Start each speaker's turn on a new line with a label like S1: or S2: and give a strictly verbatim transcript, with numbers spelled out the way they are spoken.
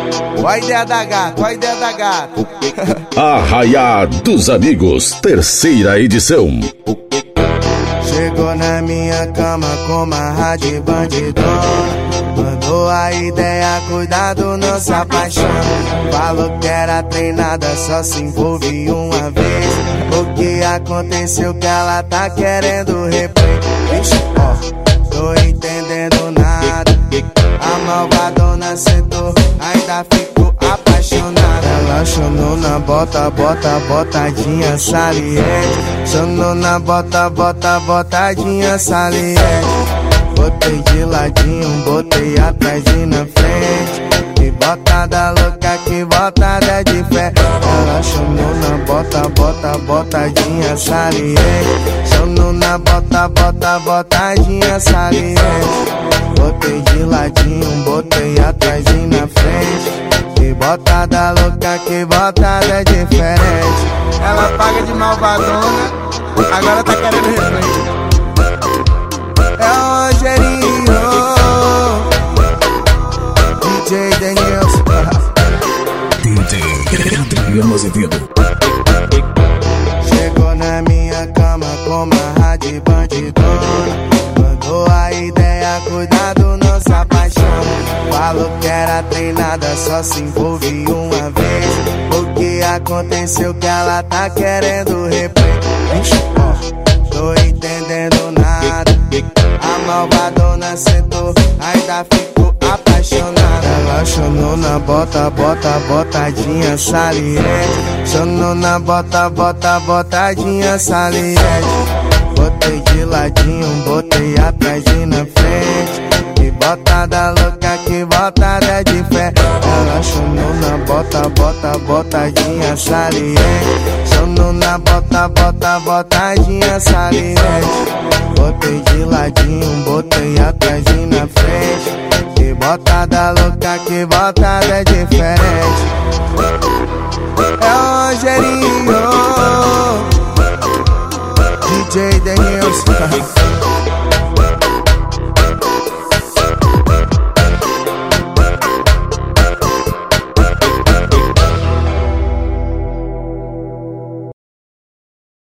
S1: Ó a ideia da gata, ó a ideia da gata.
S2: Arraiá dos Amigos, terceira edição.
S1: Chegou na minha cama com uma rádio bandidona. Mandou a ideia, cuidado, não se apaixona. Falou que era treinada, só se envolve uma vez. O que aconteceu que ela tá querendo replay? Vixe, ó, tô entendendo nada. A malvadona sentou, ainda ficou apaixonada. Ela chonou na bota, bota, botadinha saliente. Chonou na bota, bota, botadinha saliente. Botei de ladinho, botei atrás e na frente. Que botada louca, que botada de fé. Ela chonou na bota, bota, botadinha saliente. Chonou na bota, bota, botadinha saliente. Botei de ladinho, botei atrás e na frente. Que botada louca, que botada diferente. Ela paga de malvadona, agora tá querendo replay. É o Rogerinho, D J Denilson,
S2: D J Adriano Azevedo.
S1: chegou na minha cama com uma rádio bandidona. Mandou a ideia, cuidado, não se apaixona. Falou que era treinada, só se envolve uma vez. O que aconteceu que ela tá querendo replay? Vixe, ó, tô entendendo nada. A malvadona sentou, ainda ficou apaixonada. Ela chonou na bota, bota, botadinha saliente. Chonou na bota, bota, botadinha saliente. Botei de ladinho, botei atrás e na frente. Que botada louca, que botada de fé. Ela chonou na bota, bota, botadinha saliente. Chonou na bota, bota, botadinha saliente. Botei de ladinho, botei atrás e na frente. Que botada louca, que botada diferente. É o Rogerinho, D J Denilson.